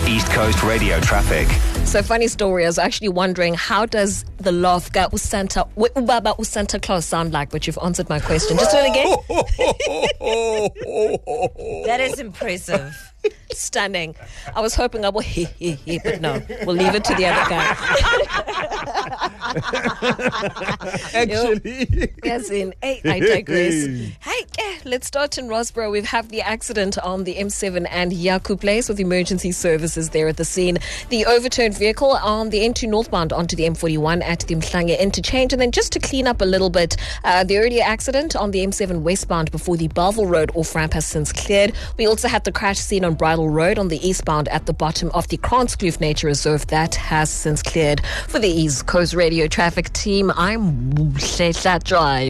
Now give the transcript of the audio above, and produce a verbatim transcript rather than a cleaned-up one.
East Coast radio traffic. So, funny story. I was actually wondering, how does the laugh ga Santa Baba Santa Claus sound like? But you've answered my question. Just do it again. That is impressive. Stunning. I was hoping I will he he he, but no, we'll leave it to the other guy. Actually, yes, in eight, I digress. Hey, eh, let's start in Rossborough. We've had the accident on the M seven and Yaku Place with emergency services there at the scene. The overturned vehicle on the N two northbound onto the M forty-one at the Mhlanga interchange. And then just to clean up a little bit, uh, the earlier accident on the M seven westbound before the Belleville Road off-ramp has since cleared. We also had the crash scene on Bridle Road on the eastbound at the bottom of the Kranskloof Nature Reserve. That has since cleared. For the East Coast Radio Traffic Team, I'm Shesha Joy.